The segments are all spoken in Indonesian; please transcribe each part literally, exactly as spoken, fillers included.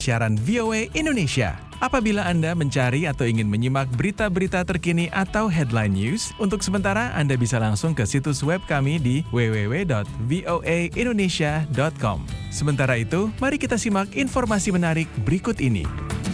Siaran V O A Indonesia. Apabila Anda mencari atau ingin menyimak berita-berita terkini atau headline news, untuk sementara Anda bisa langsung ke situs web kami di w w w dot voa indonesia dot com. Sementara itu, mari kita simak informasi menarik berikut ini.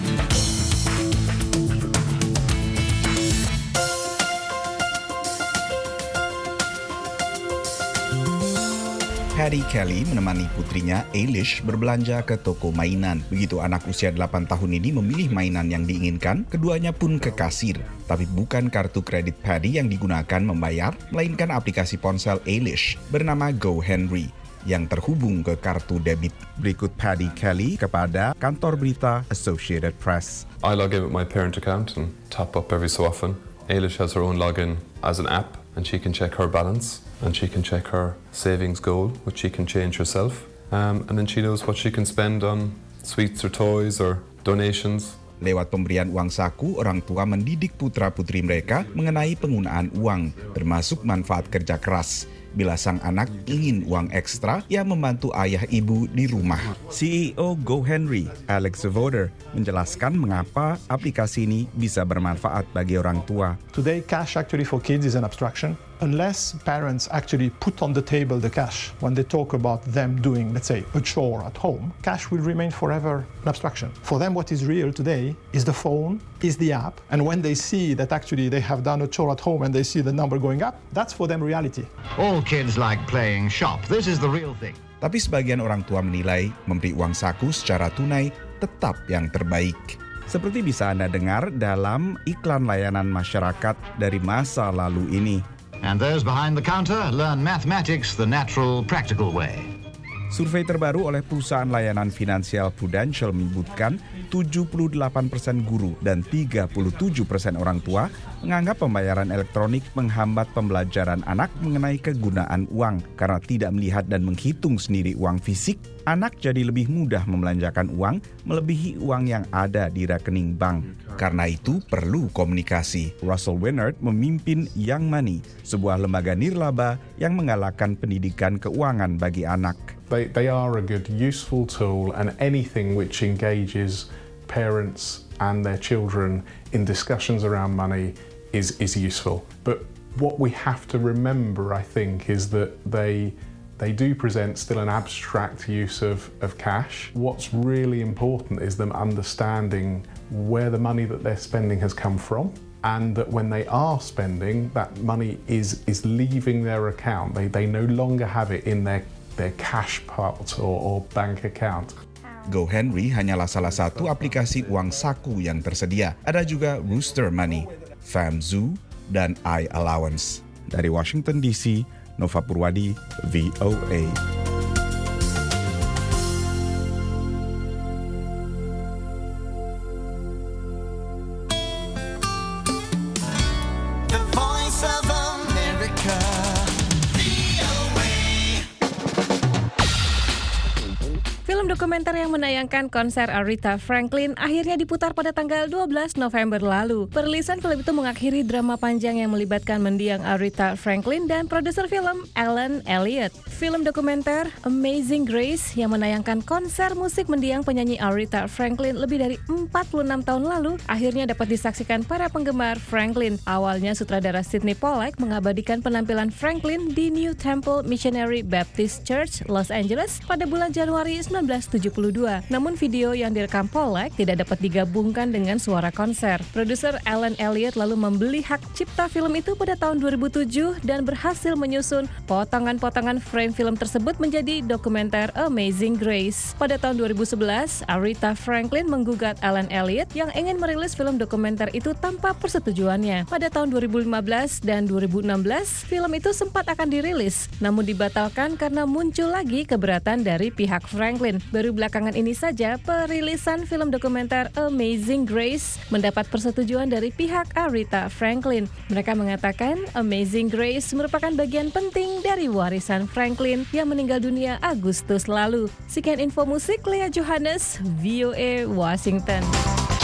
Paddy Kelly menemani putrinya Eilish berbelanja ke toko mainan. Begitu anak usia delapan tahun ini memilih mainan yang diinginkan, keduanya pun ke kasir. Tapi bukan kartu kredit Paddy yang digunakan membayar, melainkan aplikasi ponsel Eilish bernama GoHenry yang terhubung ke kartu debit. Berikut Paddy Kelly kepada kantor berita Associated Press. I log in with my parent account and top up every so often. Eilish has her own login as an app and she can check her balance. And she can check her savings goal, which she can change herself. Um, and then she knows what she can spend on sweets or toys or donations. Lewat pemberian uang saku, orang tua mendidik putra-putri mereka mengenai penggunaan uang, termasuk manfaat kerja keras. Bila sang anak ingin uang ekstra, ia membantu ayah ibu di rumah. C E O GoHenry, Alex Voder, menjelaskan mengapa aplikasi ini bisa bermanfaat bagi orang tua. Today, cash actually for kids is an abstraction. Unless parents actually put on the table the cash when they talk about them doing, let's say, a chore at home, cash will remain forever an abstraction. For them, what is real today is the phone, is the app, and when they see that actually they have done a chore at home and they see the number going up, that's for them reality. All kids like playing shop. This is the real thing. Tapi sebagian orang tua menilai memberi uang saku secara tunai tetap yang terbaik. Seperti bisa Anda dengar dalam iklan layanan masyarakat dari masa lalu ini. And those behind the counter learn mathematics the natural, practical way. Survei terbaru oleh perusahaan layanan finansial Prudential menyebutkan tujuh puluh delapan persen guru dan tiga puluh tujuh persen orang tua menganggap pembayaran elektronik menghambat pembelajaran anak mengenai kegunaan uang. Karena tidak melihat dan menghitung sendiri uang fisik, anak jadi lebih mudah membelanjakan uang melebihi uang yang ada di rekening bank. Karena itu perlu komunikasi. Russell Winnard memimpin Young Money, sebuah lembaga nirlaba yang menggalakkan pendidikan keuangan bagi anak. They, they are a good, useful tool, and anything which engages parents and their children in discussions around money is, is useful. But what we have to remember, I think, is that they They do present still an abstract use of, of cash. What's really important is them understanding where the money that they're spending has come from, and that when they are spending, that money is, is leaving their account. They, they no longer have it in their, their cash pot or, or bank account. GoHenry hanyalah salah satu aplikasi uang saku yang tersedia. Ada juga Rooster Money, FamZoo, dan iAllowance. Dari Washington D C, Nova Purwadi, V O A. The Voice of America, V O A. Film dokumenter yang menayangkan konser Aretha Franklin akhirnya diputar pada tanggal dua belas November lalu. Perilisan film itu mengakhiri drama panjang yang melibatkan mendiang Aretha Franklin dan produser film Alan Elliott. Film dokumenter Amazing Grace yang menayangkan konser musik mendiang penyanyi Aretha Franklin lebih dari empat puluh enam tahun lalu akhirnya dapat disaksikan para penggemar Franklin. Awalnya sutradara Sidney Pollack mengabadikan penampilan Franklin di New Temple Missionary Baptist Church, Los Angeles pada bulan Januari sembilan belas tujuh puluh dua. Namun video yang direkam Pollack tidak dapat digabungkan dengan suara konser. Produser Alan Elliott lalu membeli hak cipta film itu pada tahun dua ribu tujuh dan berhasil menyusun potongan-potongan frame film tersebut menjadi dokumenter Amazing Grace. Pada tahun dua ribu sebelas, Aretha Franklin menggugat Alan Elliott yang ingin merilis film dokumenter itu tanpa persetujuannya. Pada tahun dua ribu lima belas dan dua ribu enam belas, film itu sempat akan dirilis, namun dibatalkan karena muncul lagi keberatan dari pihak Franklin. Baru belakangan ini saja perilisan film dokumenter Amazing Grace mendapat persetujuan dari pihak Aretha Franklin. Mereka mengatakan Amazing Grace merupakan bagian penting dari warisan Franklin yang meninggal dunia Agustus lalu. Sekian info musik, Lea Johannes, V O A Washington.